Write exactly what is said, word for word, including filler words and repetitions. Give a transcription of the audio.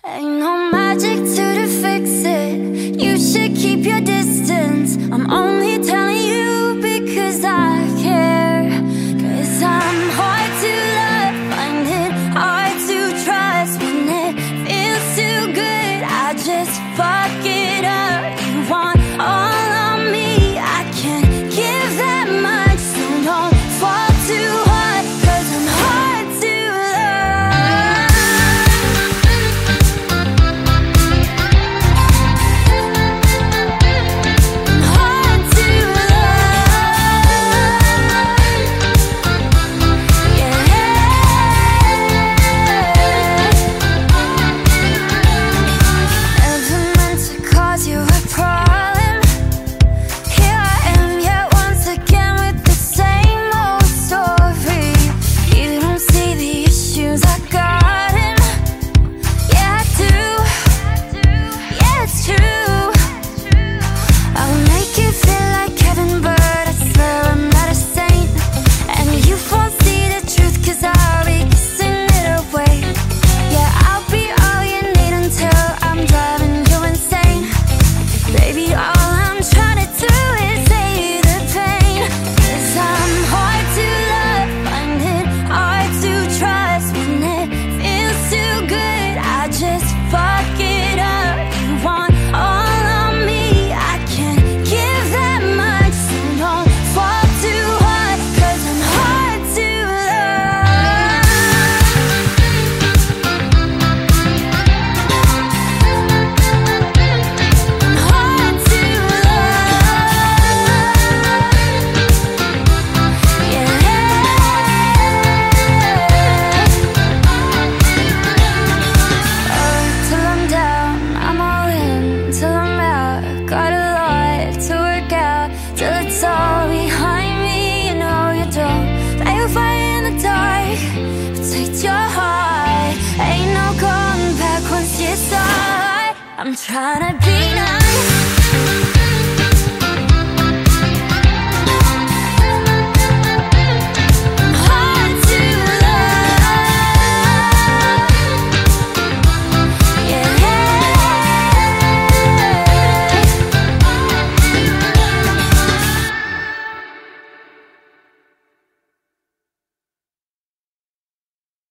Ain't no magic to to fix it. You should keep your distance. I'm only telling you because I care. Cause I'm hard to love, find it hard to trust. When it feels too good, I just fuck it up. You want all of me, I can't give that much. So don't fall too hard, cause I'm hard to love. I'm hard to love. Yeah. Never meant to cause you a problem. Here I am yet once again with the same old story. You don't see the issues I got in. Yeah, I do. Yeah, it's true. I'll make you feel like heaven, but I swear I'm not a saint. And you won't see the truth, cause I'll be kissing it away. Yeah, I'll be all you need until I'm driving you insane. Baby, all I'm trying to do is save the pain. Cause I'm hard to love, find it hard to trust. When it feels too good, I just fuck it up. You want all of me, I can't give that much. So don't fall too hard, cause I'm hard to love. I'm hard to love. Yeah. Uh, till I'm down, I'm all in. Till I'm out, got a lot to work out. Till it's all behind me, you know you don't play with fire in the dark. Protect your heart, ain't no going back once you start. I'm trying to be nice.